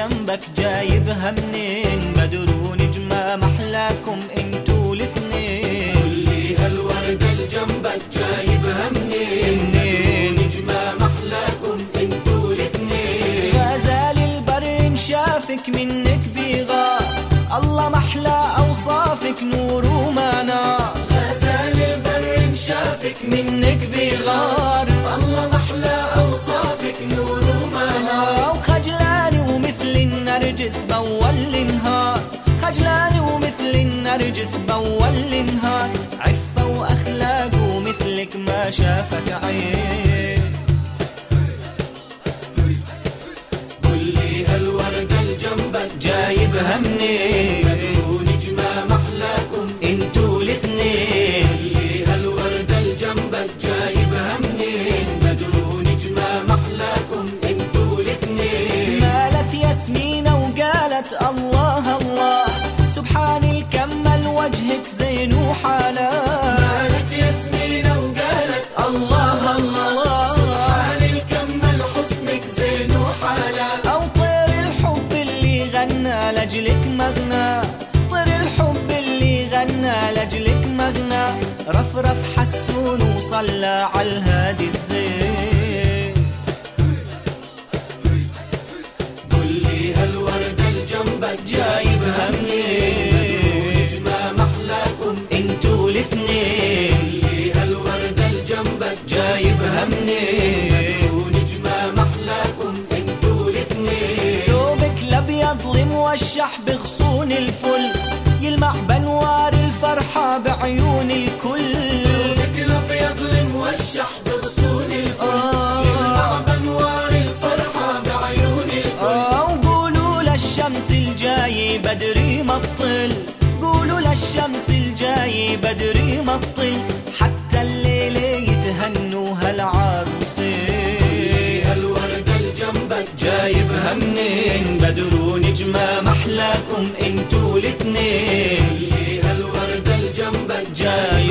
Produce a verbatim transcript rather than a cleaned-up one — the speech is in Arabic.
الجنبك جايبها منين؟ بدر ونجمة محلاكم انتو الاثنين. قولي هالوردة الجنبك جايبها منين؟ بدر ونجمة محلاكم انتو الاثنين. غزال البر انشافك منك بيغار، الله محلى اوصافك نور ومنار. غزال البر انشافك منك بيغار، الله محلى اوصافك نور ومنار. وخجلاني ومثل النرجس بول النهار، خجلاني ومثل النرجس بول النهار. عفة واخلاق ومثلك ما شافت عين. قولي هالوردة الجنبك جايبها منين؟ بدر ونجمة محلاكم انتو الاثنين. قولي هالوردة الجنبك جايبها منين؟ بدر ونجمة محلاكم انتو الاثنين. مالت ياسمينة وقالت الله الله، سبحان الكمل وجهك زين وحلال. مالت ياسمينة وقالت الله الله، سبحان الكمل حسنك زين وحلال. أو طير الحب اللي غنى لجلك مغنى، طير الحب اللي غنى لجلك مغنى. رفرف حسون وصلى على الهادي الزين. قولي هالوردة الجنبك جايبها منين؟ نجمة محلاكم انتو الاثنين. قولي هالوردة الجنبك جايبها منين؟ ونجمة محلاكم انتو الاثنين. ثوبك الابيض الموشح بغصون الفل، يلمع بانوار الفرحة بعيون الكل. ثوبك الابيض الموشح بغصون الفل، يلمع بانوار الفرحة بعيون الكل. آه وقولوا للشمس الجاي بدري مطل، قولوا للشمس الجاي بدري مطل. حتى الليل يتهنوا هالعروسين. هالوردة الجنبك جايبها منين؟ بدر ونجمة محلاكم انتو الاثنين. قولي هالوردة الجنبك جاي